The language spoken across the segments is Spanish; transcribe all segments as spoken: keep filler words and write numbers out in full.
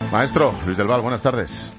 Maestro, Luis del Val, buenas tardes.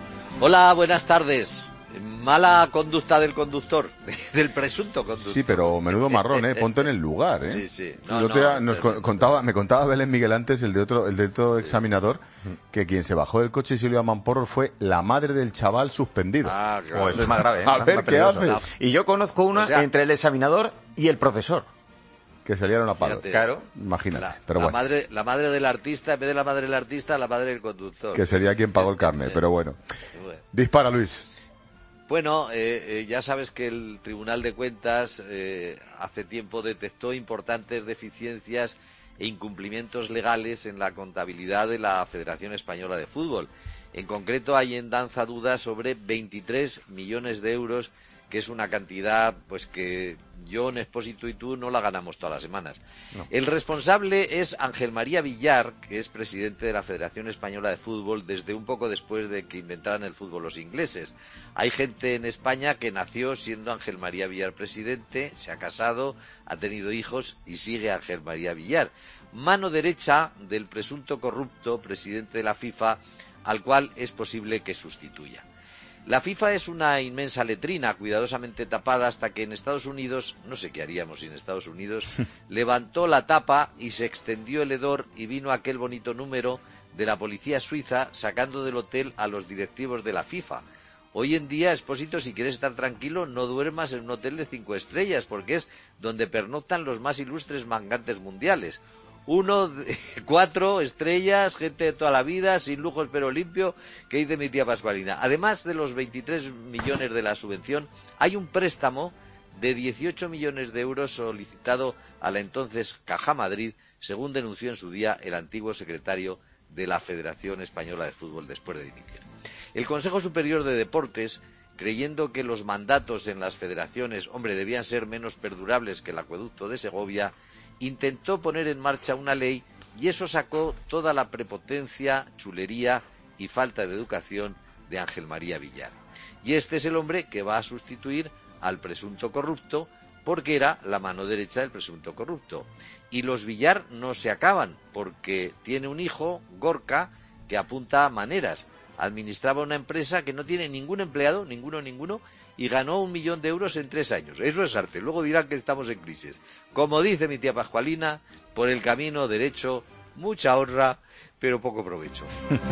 Hola, buenas tardes. Mala conducta del conductor, del presunto conductor. Sí, pero menudo marrón, ¿eh? Ponte en el lugar, ¿eh? Sí, sí. No, Yo no, te, nos tremendo. contaba, me contaba Belén Miguel antes, el de otro, el de otro sí. examinador, que quien se bajó del coche y se lo a mamporros fue la madre del chaval suspendido. Ah, claro. Oh, eso es más grave, ¿eh? A más, ver, más ¿qué haces? No. Y yo conozco una O sea, entre el examinador y el profesor. Que se liaron a palo. Fíjate. Claro. Imagínate. La, pero la bueno. madre, la madre del artista, en vez de la madre del artista, la madre del conductor. Que sería quien pagó el carnet, pero bueno. Bueno. Dispara, Luis. Bueno, eh, eh, ya sabes que el Tribunal de Cuentas eh, hace tiempo detectó importantes deficiencias e incumplimientos legales en la contabilidad de la Federación Española de Fútbol. En concreto, hay en danza dudas sobre veintitrés millones de euros, que es una cantidad pues que John Expósito y tú no la ganamos todas las semanas. No. El responsable es Ángel María Villar, que es presidente de la Federación Española de Fútbol desde un poco después de que inventaran el fútbol los ingleses. Hay gente en España que nació siendo Ángel María Villar presidente, se ha casado, ha tenido hijos y sigue Ángel María Villar, mano derecha del presunto corrupto presidente de la FIFA, al cual es posible que sustituya. La FIFA es una inmensa letrina cuidadosamente tapada hasta que en Estados Unidos, no sé qué haríamos sin Estados Unidos, levantó la tapa y se extendió el hedor y vino aquel bonito número de la policía suiza sacando del hotel a los directivos de la FIFA. Hoy en día, Expósito, si quieres estar tranquilo, no duermas en un hotel de cinco estrellas, porque es donde pernoctan los más ilustres mangantes mundiales. Uno, de, cuatro estrellas, gente de toda la vida, sin lujos pero limpio, que dice mi tía Pascualina. Además de los veintitrés millones de la subvención, hay un préstamo de dieciocho millones de euros solicitado a la entonces Caja Madrid, según denunció en su día el antiguo secretario de la Federación Española de Fútbol después de dimitir. El Consejo Superior de Deportes, creyendo que los mandatos en las federaciones, hombre, debían ser menos perdurables que el acueducto de Segovia, intentó poner en marcha una ley y eso sacó toda la prepotencia, chulería y falta de educación de Ángel María Villar. Y este es el hombre que va a sustituir al presunto corrupto porque era la mano derecha del presunto corrupto. Y los Villar no se acaban porque tiene un hijo, Gorka, que apunta a maneras. Administraba una empresa que no tiene ningún empleado, ninguno, ninguno, y ganó un millón de euros en tres años. Eso es arte. Luego dirán que estamos en crisis. Como dice mi tía Pascualina, por el camino derecho, mucha honra, pero poco provecho.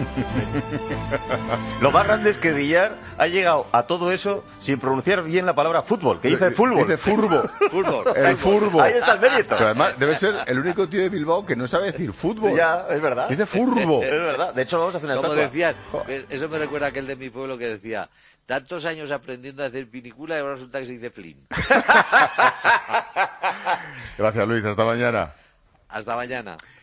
Lo más grande es que Villar ha llegado a todo eso sin pronunciar bien la palabra fútbol, que dice fútbol. Dice furbo. Fútbol. El furbo. Ahí está el mérito. Pero además debe ser el único tío de Bilbao que no sabe decir fútbol. Ya, es verdad. Dice furbo. Es verdad. De hecho, vamos a hacer una Como estatua. decían, eso me recuerda a aquel de mi pueblo que decía, tantos años aprendiendo a hacer pinicula y ahora resulta que se dice flin. Gracias, Luis. Hasta mañana. Hasta mañana.